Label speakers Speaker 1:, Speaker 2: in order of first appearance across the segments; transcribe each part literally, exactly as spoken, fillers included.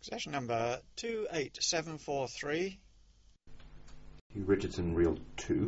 Speaker 1: Session number two eight seven four three.
Speaker 2: Hugh Richardson, Reel two.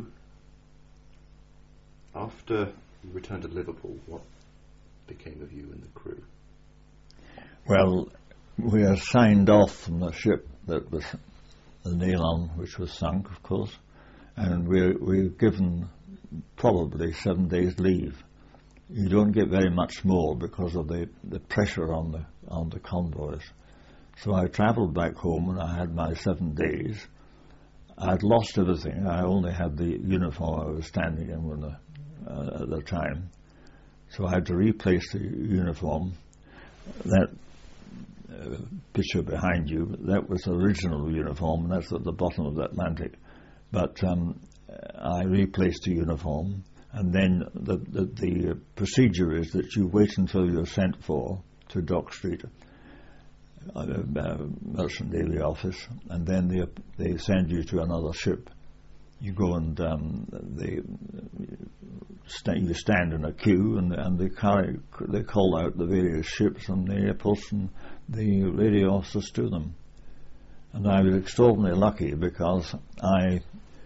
Speaker 2: After you returned to Liverpool, what became of you and the crew?
Speaker 3: Well, we are signed off from the ship that was the Neylon, which was sunk, of course, and we we were given probably seven days leave. You don't get very much more because of the, the pressure on the on the convoys. So I travelled back home and I had my seven days. I'd lost everything. I only had the uniform I was standing in when the, uh, at the time. So I had to replace the uniform. That uh, picture behind you, that was the original uniform, and that's at the bottom of the Atlantic. But um, I replaced the uniform, and then the, the, the procedure is that you wait until you're sent for to Dock Street, uh, uh, Merchant Navy office, and then they they send you to another ship. You go and um, they st- you stand in a queue, and and they carry they call out the various ships and the airports and the radio officers to them. And I was extraordinarily lucky because I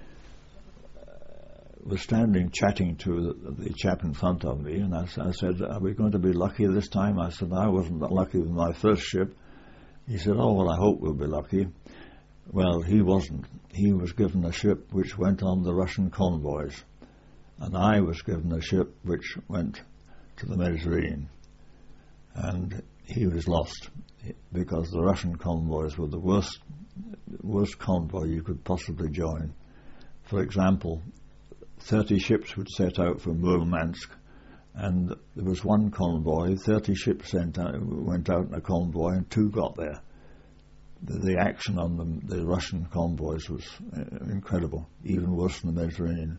Speaker 3: was standing chatting to the, the chap in front of me, and I, I said, "Are we going to be lucky this time?" I said, "I wasn't that lucky with my first ship." He said, "Oh, well, I hope we'll be lucky." Well, he wasn't. He was given a ship which went on the Russian convoys, and I was given a ship which went to the Mediterranean. And he was lost because the Russian convoys were the worst, worst convoy you could possibly join. For example, thirty ships would set out from Murmansk, and there was one convoy, thirty ships sent out, went out in a convoy, and two got there. The, the action on the, the Russian convoys was uh, incredible, even worse than the Mediterranean.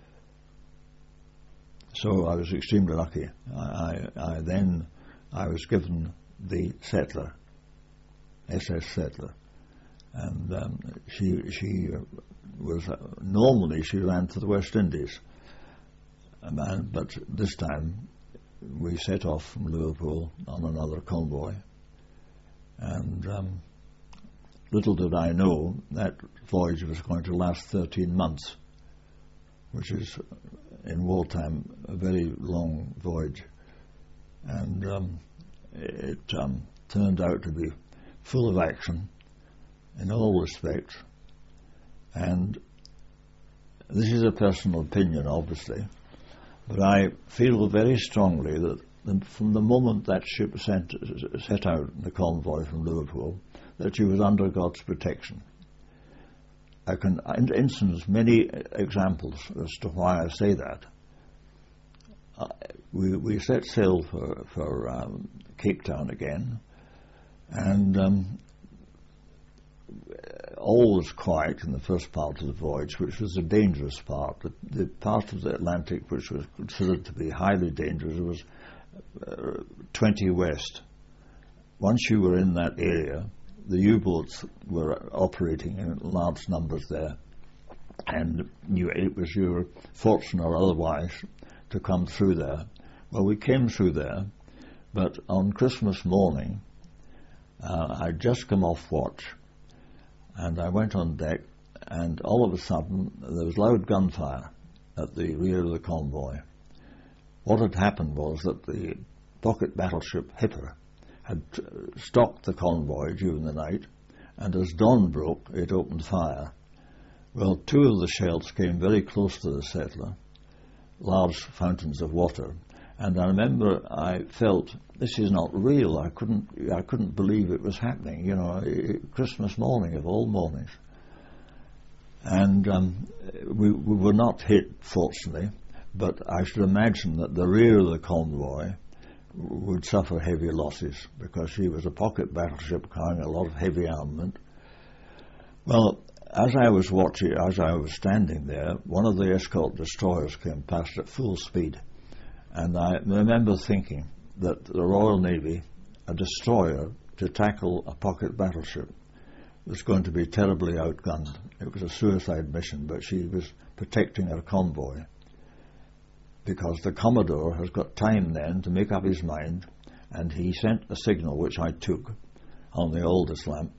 Speaker 3: So I was extremely lucky. I, I, I then I was given the Settler, S S Settler, and um, she she was uh, normally she ran to the West Indies, um, and, but this time we set off from Liverpool on another convoy, and um, little did I know that voyage was going to last thirteen months, which is in wartime a very long voyage, and um, it um, turned out to be full of action in all respects. And this is a personal opinion, obviously, but I feel very strongly that the, from the moment that ship sent, set out in the convoy from Liverpool, that she was under God's protection. I can instance many examples as to why I say that. Uh, we, we set sail for, for um, Cape Town again, and um, all was quiet in the first part of the voyage, which was a dangerous part. The, the part of the Atlantic which was considered to be highly dangerous was uh, twenty west. Once you were in that area, the U-boats were operating in large numbers there, and you, it was your fortune or otherwise to come through there. Well, we came through there, but on Christmas morning, uh, I'd just come off watch, and I went on deck, and all of a sudden there was loud gunfire at the rear of the convoy. What had happened was that the pocket battleship Hipper had stopped the convoy during the night, and as dawn broke, it opened fire. Well, two of the shells came very close to the Settler, large fountains of water, and I remember I felt, this is not real. I couldn't, I couldn't believe it was happening. You know, Christmas morning of all mornings, and um, we, we were not hit, fortunately, but I should imagine that the rear of the convoy would suffer heavy losses because she was a pocket battleship carrying a lot of heavy armament. Well, as I was watching, as I was standing there, one of the escort destroyers came past at full speed, and I remember thinking that the Royal Navy, a destroyer to tackle a pocket battleship, was going to be terribly outgunned. It was a suicide mission, but she was protecting her convoy, because the Commodore has got time then to make up his mind, and he sent a signal which I took, on the oldest lamp,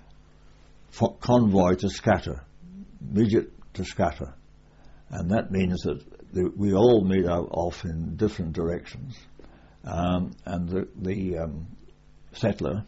Speaker 3: for convoy to scatter, immediate to scatter. And that means that the, we all made out off in different directions. Um, and the, the um, settler,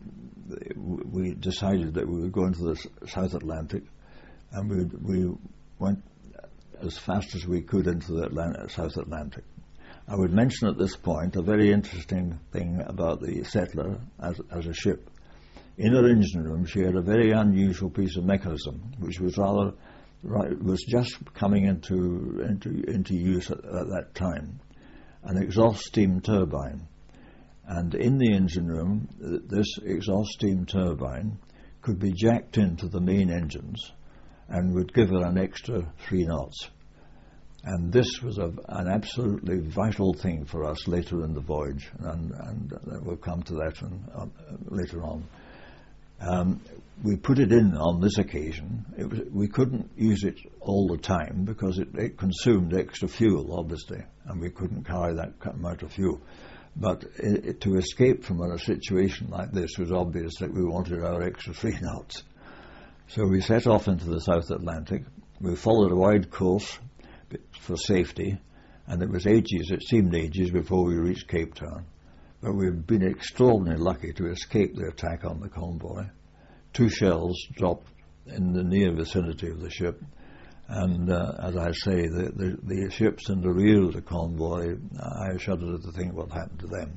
Speaker 3: we decided that we would go into the South Atlantic, and we, we went as fast as we could into the Atlantic, South Atlantic. I would mention at this point a very interesting thing about the settler as, as a ship. In her engine room, she had a very unusual piece of mechanism, which was rather right, was just coming into into into use at, at that time, an exhaust steam turbine. And in the engine room, this exhaust steam turbine could be jacked into the main engines and would give her an extra three knots. And this was a, an absolutely vital thing for us later in the voyage, and, and we'll come to that in, uh, later on. Um, we put it in on this occasion. It was, we couldn't use it all the time because it, it consumed extra fuel, obviously, and we couldn't carry that amount of fuel. But it, it, to escape from a situation like this was obvious that we wanted our extra three knots. So we set off into the South Atlantic. We followed a wide course for safety, and it was ages, it seemed ages, before we reached Cape Town. But we've been extraordinarily lucky to escape the attack on the convoy. Two shells dropped in the near vicinity of the ship, and uh, as I say, the, the, the ships in the rear of the convoy, I shudder to think what happened to them.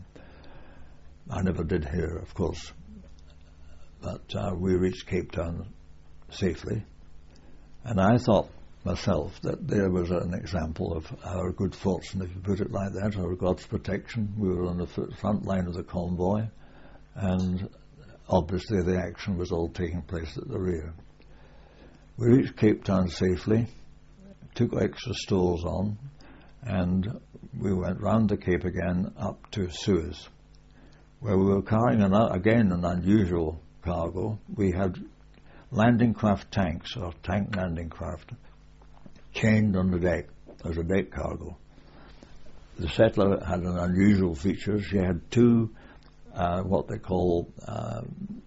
Speaker 3: I never did hear, of course, but uh, we reached Cape Town safely, and I thought myself that there was an example of our good fortune, if you put it like that, or God's protection. We were on the front line of the convoy, and obviously the action was all taking place at the rear. We reached Cape Town safely, took extra stores on, and we went round the Cape again up to Suez, where we were carrying an, again an unusual cargo. We had landing craft tanks, or tank landing craft, chained on the deck as a deck cargo. The settler had an unusual feature. She had two, uh, what they call uh,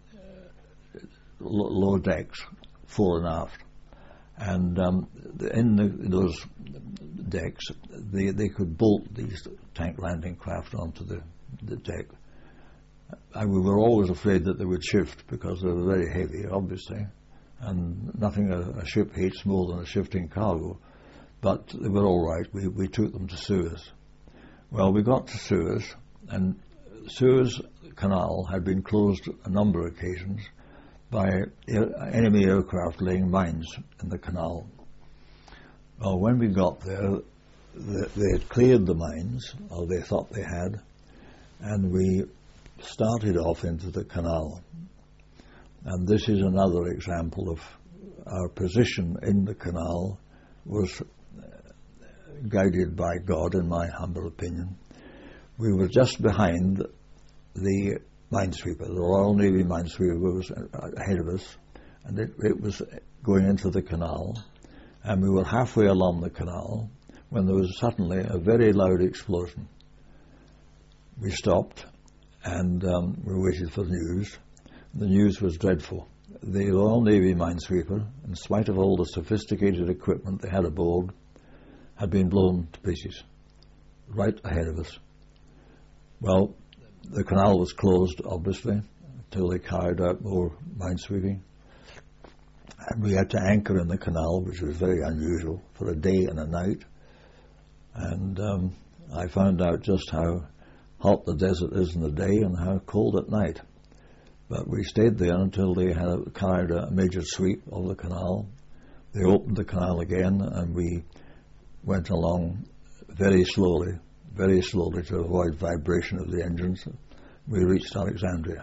Speaker 3: low decks, fore and aft. And um, in, the, in those decks, they, they could bolt these tank landing craft onto the, the deck. And we were always afraid that they would shift because they were very heavy, obviously. And nothing a, a ship hates more than a shifting cargo, but they were all right. We, we took them to Suez. Well, we got to Suez, and Suez Canal had been closed a number of occasions by air, enemy aircraft laying mines in the canal. Well, when we got there, they, they had cleared the mines, or they thought they had, and we started off into the canal. And this is another example of our position in the canal was guided by God, in my humble opinion. We were just behind the minesweeper. The Royal Navy minesweeper was ahead of us, and it, it was going into the canal. And we were halfway along the canal when there was suddenly a very loud explosion. We stopped, and um, we waited for news. The news was dreadful. The Royal Navy minesweeper, in spite of all the sophisticated equipment they had aboard, had been blown to pieces, right ahead of us. Well, the canal was closed, obviously, until they carried out more minesweeping. And we had to anchor in the canal, which was very unusual, for a day and a night. And um, I found out just how hot the desert is in the day and how cold at night. But we stayed there until they had carried a major sweep of the canal. They opened the canal again, and we went along very slowly, very slowly to avoid vibration of the engines. We reached Alexandria.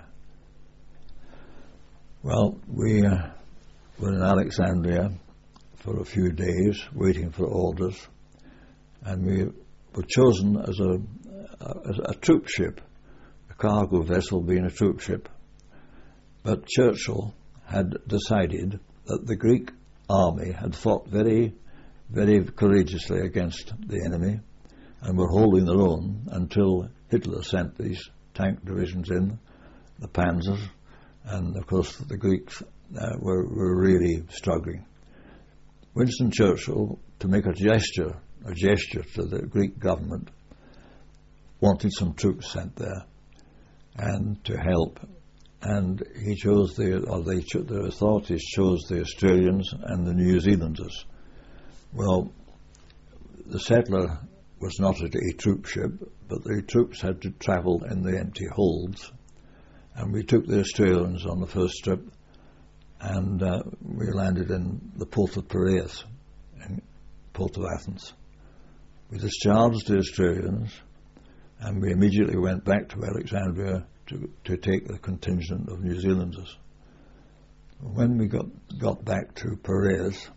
Speaker 3: Well, we uh, were in Alexandria for a few days, waiting for orders, and we were chosen as a, as a troop ship, a cargo vessel being a troop ship. But Churchill had decided that the Greek army had fought very, very courageously against the enemy and were holding their own until Hitler sent these tank divisions in, the Panzers, and of course the Greeks uh, were, were really struggling. Winston Churchill, to make a gesture, a gesture to the Greek government, wanted some troops sent there and to help, and he chose the, or they, the authorities chose the Australians and the New Zealanders. Well, the Settler was not a, a troop ship, but the troops had to travel in the empty holds, and we took the Australians on the first trip, and uh, we landed in the port of Piraeus, in Port of Athens. We discharged the Australians, and we immediately went back to Alexandria to, to take the contingent of New Zealanders. When we got, got back to Piraeus,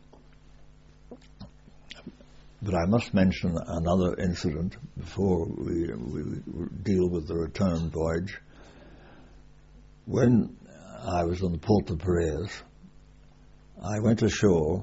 Speaker 3: but I must mention another incident before we, we deal with the return voyage. When I was on the port of Piraeus, I went ashore,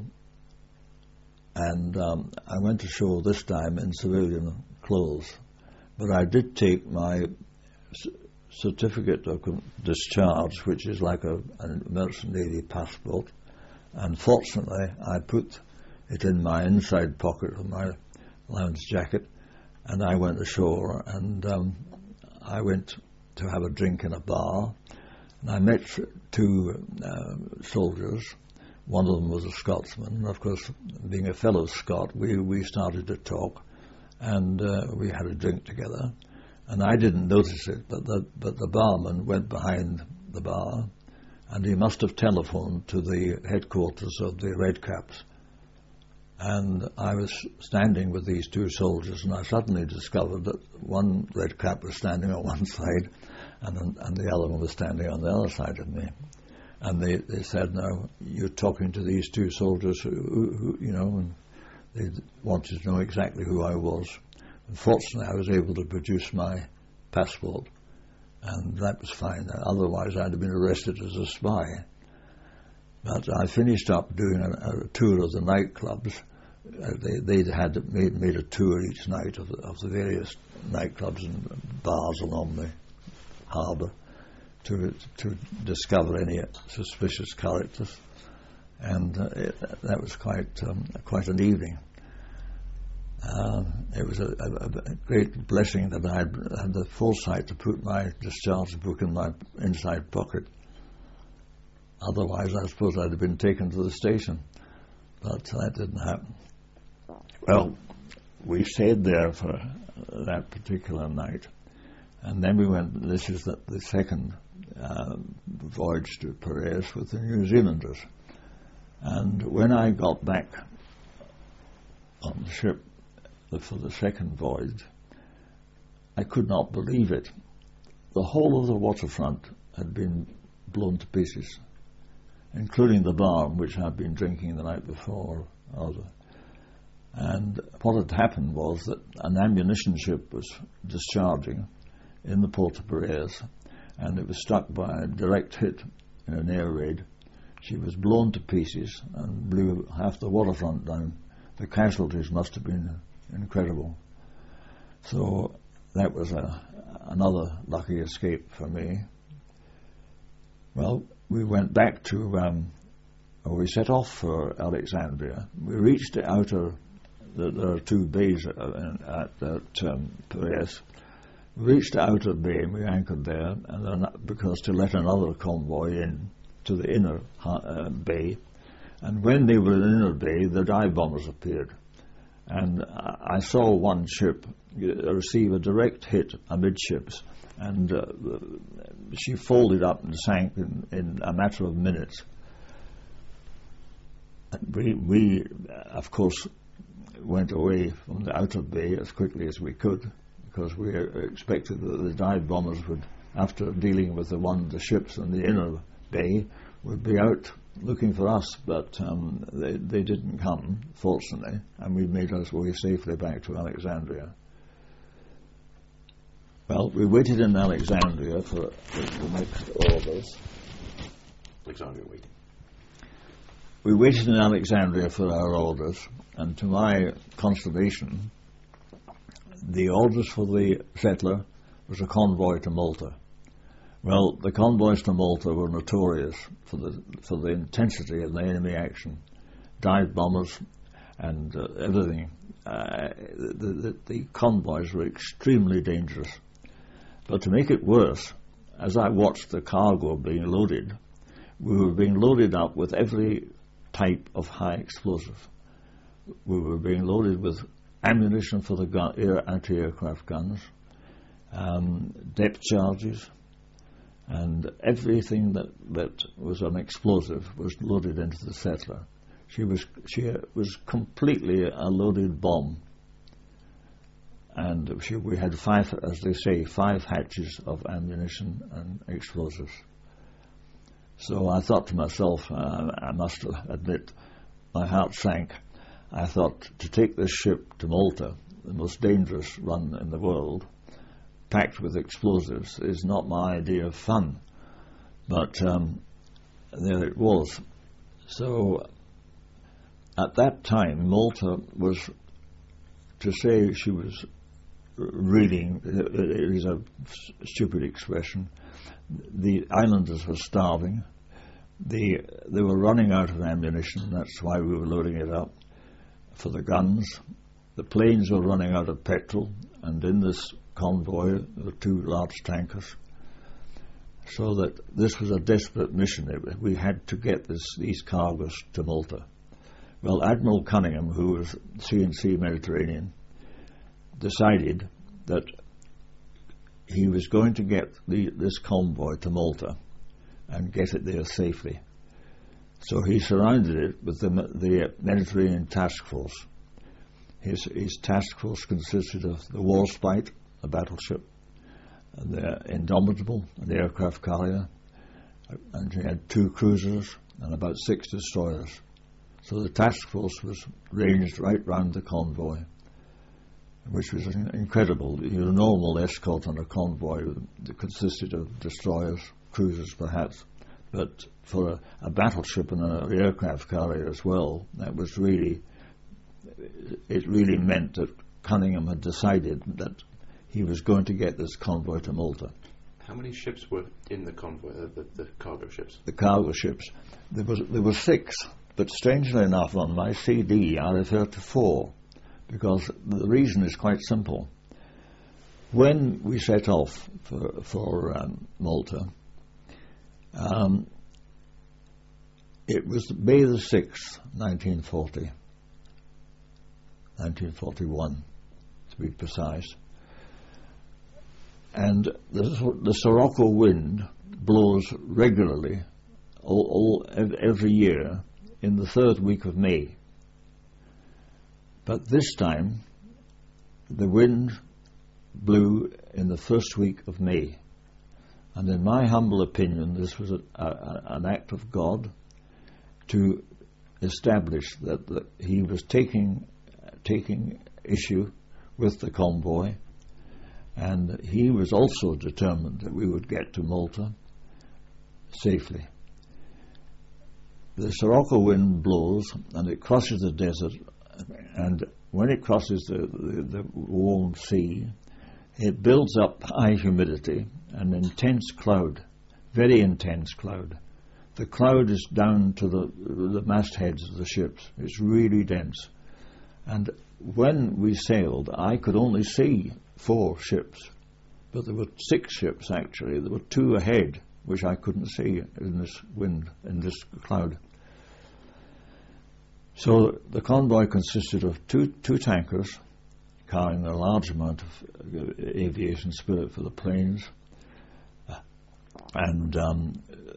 Speaker 3: and um, I went ashore this time in civilian clothes, but I did take my c- certificate of discharge, which is like a, a Merchant Navy passport, and fortunately I put it in my inside pocket of my lounge jacket, and I went ashore, and um, I went to have a drink in a bar, and I met two uh, soldiers. One of them was a Scotsman, and of course, being a fellow Scot, we, we started to talk, and uh, we had a drink together, and I didn't notice it, but the, but the barman went behind the bar, and he must have telephoned to the headquarters of the Redcaps. And I was standing with these two soldiers, and I suddenly discovered that one red cap was standing on one side, and and the other one was standing on the other side of me. And they, they said, "Now you're talking to these two soldiers, who, who, who you know," and they wanted to know exactly who I was. Unfortunately, I was able to produce my passport, and that was fine. Otherwise, I'd have been arrested as a spy. But I finished up doing a, a tour of the nightclubs. Uh, they they had made, made a tour each night of the, of the various nightclubs and bars along the harbour to to discover any suspicious characters, and uh, it, that was quite um, quite an evening. Uh, it was a, a, a great blessing that I had, had the foresight to put my discharge book in my inside pocket. Otherwise, I suppose I'd have been taken to the station, but that didn't happen. Well, we stayed there for that particular night, and then we went, this is the, the second uh, voyage to Piraeus with the New Zealanders. And when I got back on the ship for the second voyage, I could not believe it. The whole of the waterfront had been blown to pieces, including the bar in which I'd been drinking the night before. And what had happened was that an ammunition ship was discharging in the port of Piraeus, and it was struck by a direct hit in an air raid. She was blown to pieces and blew half the waterfront down. The casualties must have been incredible. So that was a, another lucky escape for me. Well, we went back to, um, or we set off for Alexandria. We reached the outer, the, there are two bays at, at, at um, Piraeus. We reached the outer bay and we anchored there, and then because to let another convoy in to the inner uh, bay. And when they were in the inner bay, the dive bombers appeared. And I saw one ship receive a direct hit amidships, and uh, she folded up and sank in, in a matter of minutes. We, we, of course, went away from the outer bay as quickly as we could, because we expected that the dive bombers would, after dealing with the one, the ships in the inner bay, would be out looking for us, but um, they, they didn't come, fortunately, and we made our way safely back to Alexandria. Well, we waited in Alexandria for the next orders.
Speaker 2: Alexandria waiting.
Speaker 3: We waited in Alexandria for our orders, and to my consternation, the orders for the Settler was a convoy to Malta. Well, the convoys to Malta were notorious for the for the intensity of the enemy action, dive bombers and uh, everything. Uh, the, the, the convoys were extremely dangerous. But to make it worse, as I watched the cargo being loaded, we were being loaded up with every type of high explosive. We were being loaded with ammunition for the gun, air, anti-aircraft guns, um, depth charges, and everything that, that was an explosive was loaded into the Settler. She was she was completely a loaded bomb, and she, we had five, as they say, five hatches of ammunition and explosives. So I thought to myself, uh, I must admit, my heart sank. I thought, to take this ship to Malta, the most dangerous run in the world, packed with explosives, is not my idea of fun. But um, there it was. So at that time, Malta was, to say she was reading, it is a stupid expression. The islanders were starving. The, they were running out of ammunition. That's why we were loading it up for the guns. The planes were running out of petrol, and in this convoy there were two large tankers. So that this was a desperate mission. It, we had to get this, these cargoes to Malta. Well, Admiral Cunningham, who was C and C Mediterranean, decided that he was going to get the, this convoy to Malta and get it there safely. So he surrounded it with the, the Mediterranean Task Force. His, his task force consisted of the Warspite, a battleship, and the Indomitable, an aircraft carrier, and he had two cruisers and about six destroyers. So the task force was ranged right round the convoy, which was incredible. Your normal escort on a convoy that consisted of destroyers, cruisers perhaps, but for a, a battleship and an aircraft carrier as well, that was really, it really meant that Cunningham had decided that he was going to get this convoy to Malta.
Speaker 2: How many ships were in the convoy, uh, the, the cargo ships?
Speaker 3: The cargo ships. There was there were six, but strangely enough on my C D I refer to four, because the reason is quite simple. When we set off for, for um, Malta, um, it was May the sixth, nineteen forty, nineteen forty-one to be precise. And the, the Sirocco wind blows regularly all, all, every year in the third week of May. But this time, the wind blew in the first week of May. And in my humble opinion, this was a, a, an act of God to establish that, that he was taking, taking issue with the convoy, and he was also determined that we would get to Malta safely. The Sirocco wind blows and it crosses the desert, and when it crosses the, the, the warm sea, it builds up high humidity and intense cloud, very intense cloud. The cloud is down to the, the mastheads of the ships. It's really dense. And when we sailed, I could only see four ships, but there were six ships actually. There were two ahead, which I couldn't see in this wind, in this cloud. So the convoy consisted of two two tankers carrying a large amount of aviation spirit for the planes, and um,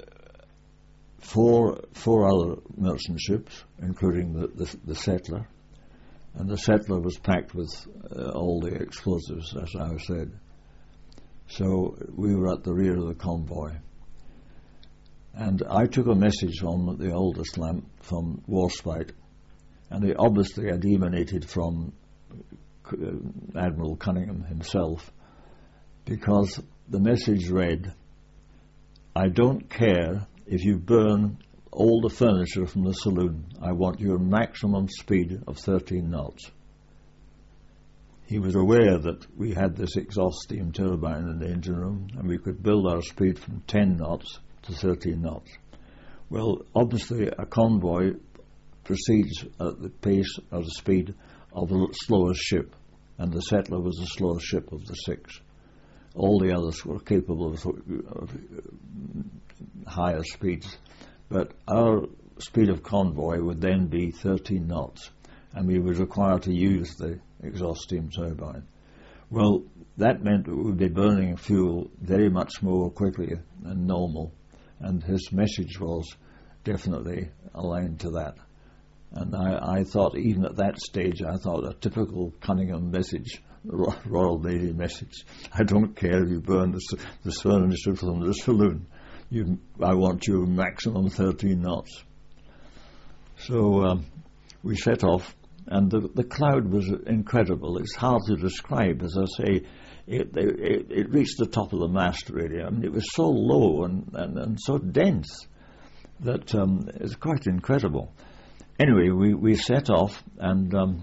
Speaker 3: four four other merchant ships, including the, the, the Settler. And the Settler was packed with uh, all the explosives, as I said. So we were at the rear of the convoy. And I took a message on the oldest lamp from Warspite, and it obviously had emanated from uh, Admiral Cunningham himself, because the message read, "I don't care if you burn all the furniture from the saloon. I want your maximum speed of thirteen knots." he was aware that we had this exhaust steam turbine in the engine room, and we could build our speed from ten knots to thirteen knots. Well, obviously a convoy proceeds at the pace or the speed of the slowest ship, and the Settler was the slowest ship of the six. All the others were capable of, of higher speeds, but our speed of convoy would then be thirteen knots, and we were required to use the exhaust steam turbine. Well, that meant that we would be burning fuel very much more quickly than normal, and his message was definitely aligned to that. And I, I thought, even at that stage, I thought a typical Cunningham message, Royal Navy message: I don't care if you burn the, the furnace from the saloon, you, I want you maximum thirteen knots. So um, we set off, and the, the cloud was incredible. It's hard to describe. As I say, it, it, it reached the top of the mast, really. I mean, it was so low and, and, and so dense that um, it's quite incredible. Anyway, we, we set off, and um,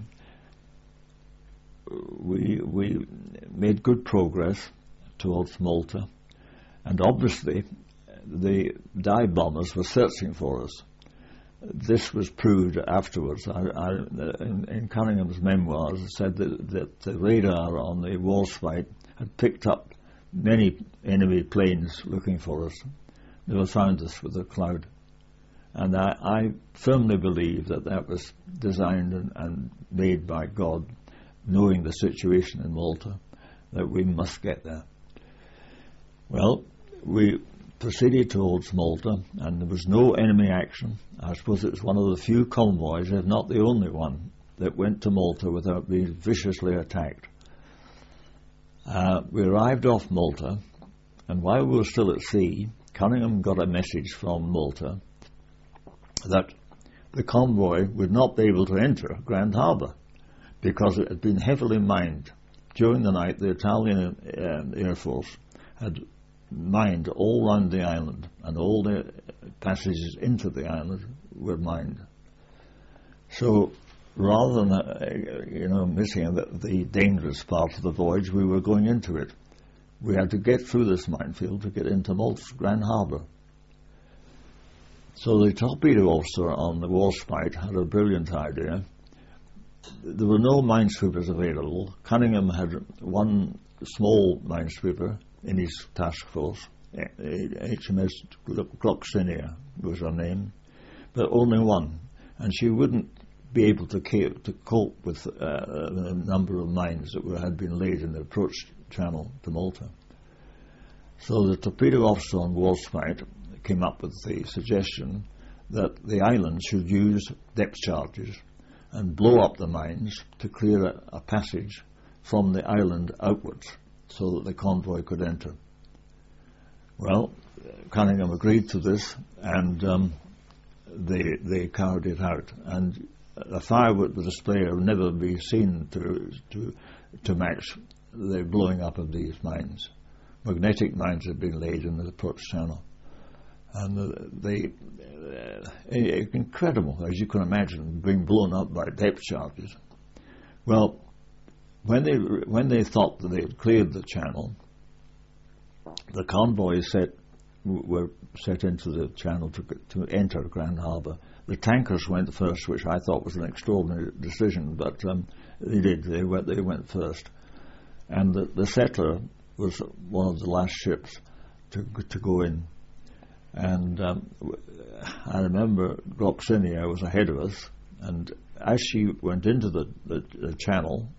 Speaker 3: we we made good progress towards Malta, and obviously the dive bombers were searching for us. This was proved afterwards. I, I, in, in Cunningham's memoirs, it said that, that the radar on the Warspite had picked up many enemy planes looking for us. Never found us with a cloud. And I, I firmly believe that that was designed and, and made by God, knowing the situation in Malta, that we must get there. Well, we proceeded towards Malta, and there was no enemy action. I suppose it was one of the few convoys, if not the only one, that went to Malta without being viciously attacked. Uh, we arrived off Malta, and while we were still at sea, Cunningham got a message from Malta that the convoy would not be able to enter Grand Harbour because it had been heavily mined. During the night, the Italian uh, Air Force had mined all round the island, and all the passages into the island were mined. So rather than uh, you know missing the, the dangerous part of the voyage, we were going into it. We had to get through this minefield to get into Malta's Grand Harbour. So the torpedo officer on the Warspite had a brilliant idea. There were no minesweepers available. Cunningham had one small minesweeper in his task force. H M S Gloxinia was her name, but only one. And she wouldn't be able to, cape, to cope with uh, the number of mines that were, had been laid in the approach channel to Malta. So the torpedo officer on Warspite came up with the suggestion that the island should use depth charges and blow up the mines to clear a, a passage from the island outwards so that the convoy could enter. Well, Cunningham agreed to this, and um, they they carried it out. And a firework display will never be seen to to to match the blowing up of these mines. Magnetic mines had been laid in the approach channel. And they, uh, incredible, as you can imagine, being blown up by depth charges. Well, when they when they thought that they had cleared the channel, the convoys set were set into the channel to to enter Grand Harbour. The tankers went first, which I thought was an extraordinary decision, but um, they did. They went they went first, and the, the Settler was one of the last ships to to go in. And um, I remember Gloxinia was ahead of us, and as she went into the, the, the channel,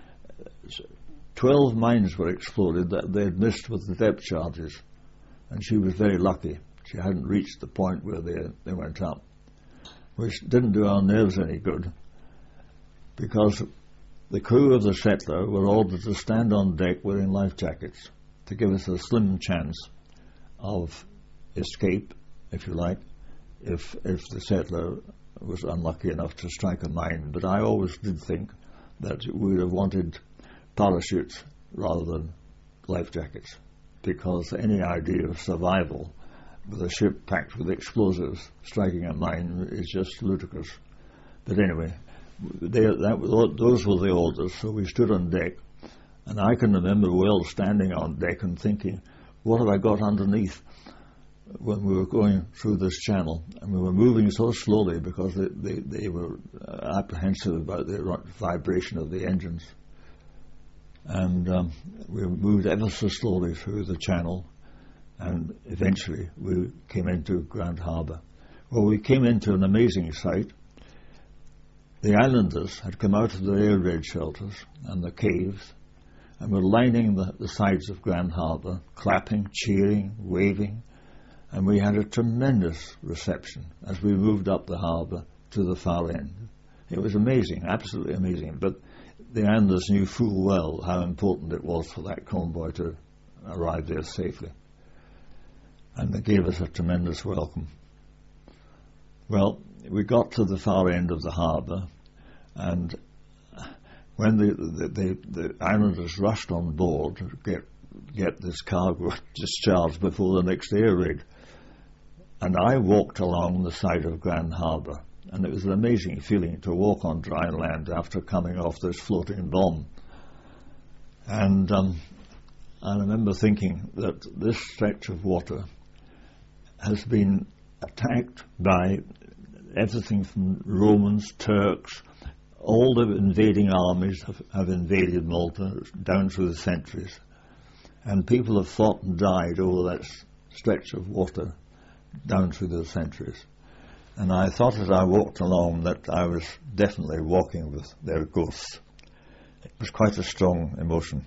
Speaker 3: twelve mines were exploded that they had missed with the depth charges, and she was very lucky. She hadn't reached the point where they, they went up, which didn't do our nerves any good, because the crew of the Settler were ordered to stand on deck wearing life jackets to give us a slim chance of escape, if you like, if if the Settler was unlucky enough to strike a mine. But I always did think that we would have wanted parachutes rather than life jackets, because any idea of survival with a ship packed with explosives striking a mine is just ludicrous. But anyway, they, that, those were the orders, so we stood on deck And I can remember well standing on deck and thinking, what have I got underneath when we were going through this channel? And we were moving so slowly because they, they, they were apprehensive about the vibration of the engines. And um, we moved ever so slowly through the channel, and eventually we came into Grand Harbour. Well, we came into an amazing sight. The islanders had come out of the air raid shelters and the caves and were lining the, the sides of Grand Harbour, clapping, cheering, waving, and we had a tremendous reception as we moved up the harbour to the far end. It was amazing, absolutely amazing, but the islanders knew full well how important it was for that convoy to arrive there safely, and they gave us a tremendous welcome. Well, we got to the far end of the harbour, and when the, the, the, the islanders rushed on board to get, get this cargo discharged before the next air raid, and I walked along the side of Grand Harbour, and it was an amazing feeling to walk on dry land after coming off this floating bomb. And um, I remember thinking that this stretch of water has been attacked by everything from Romans, Turks, all the invading armies have, have invaded Malta down through the centuries, and people have fought and died over that s- stretch of water down through the centuries. And I thought as I walked along that I was definitely walking with their ghosts. It was quite a strong emotion.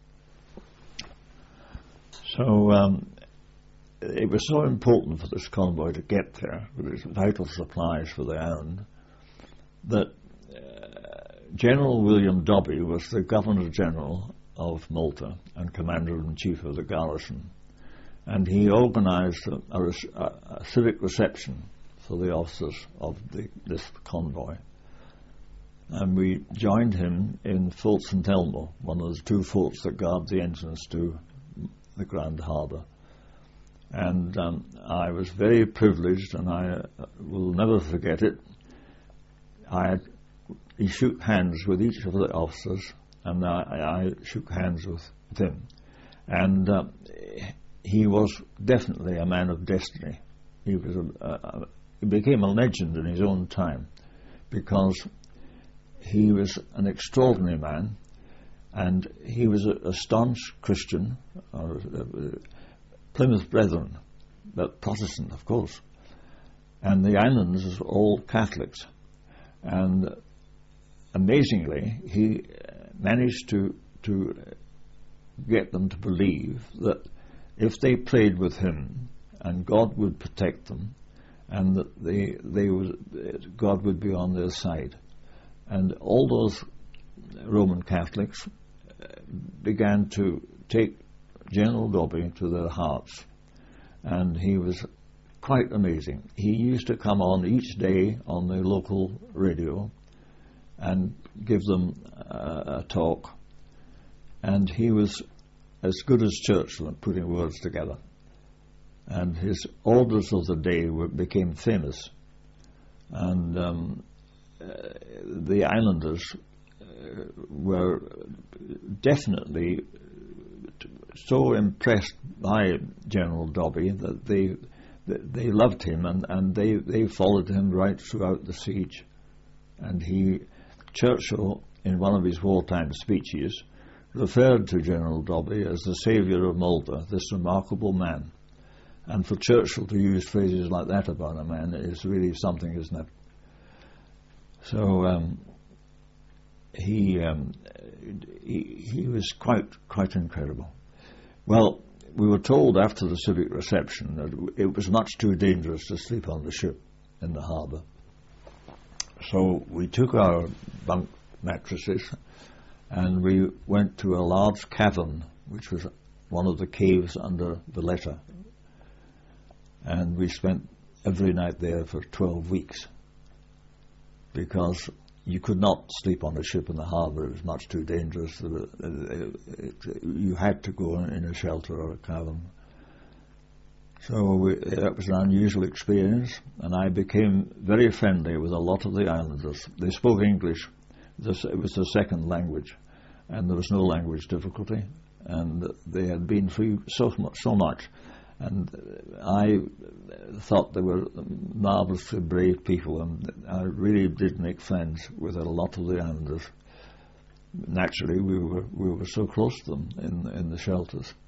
Speaker 3: So um, it was so important for this convoy to get there, with its vital supplies for the island, that uh, General William Dobbie was the Governor-General of Malta and Commander-in-Chief of the garrison. And he organised a, a, a civic reception for the officers of the, this convoy. And we joined him in Fort Saint Elmo, one of the two forts that guard the entrance to the Grand Harbour. And um, I was very privileged, and I uh, will never forget it. I had, he shook hands with each of the officers, and I, I shook hands with him. And uh, he was definitely a man of destiny. He was a, a, he became a legend in his own time because he was an extraordinary man, and he was a, a staunch Christian, or uh, Plymouth Brethren, but Protestant, of course. And the islands is all Catholics. And amazingly, he managed to to get them to believe that if they prayed with him, and God would protect them, and that they they would, God would be on their side. And all those Roman Catholics began to take General Dobbie to their hearts, and he was quite amazing. He used to come on each day on the local radio and give them uh, a talk, and he was as good as Churchill at putting words together. And his orders of the day were, became famous, and um, uh, the islanders uh, were definitely so impressed by General Dobbie that they they loved him, and, and they, they followed him right throughout the siege. And he, Churchill, in one of his wartime speeches, referred to General Dobbie as the saviour of Malta, this remarkable man. And for Churchill to use phrases like that about a man is really something, isn't it? So um, he, um, he he was quite quite incredible. Well, we were told after the civic reception that it was much too dangerous to sleep on the ship in the harbour. So we took our bunk mattresses and we went to a large cavern, which was one of the caves under Valletta. And we spent every night there for twelve weeks because you could not sleep on a ship in the harbour. It was much too dangerous. You had to go in a shelter or a cavern. So we, that was an unusual experience, and I became very friendly with a lot of the islanders. They spoke English. This, it was their second language. and there was no language difficulty, and they had been through so much, so much. And I thought they were marvellously brave people, and I really did make friends with a lot of the Islanders. Naturally, we were we were so close to them in in the shelters.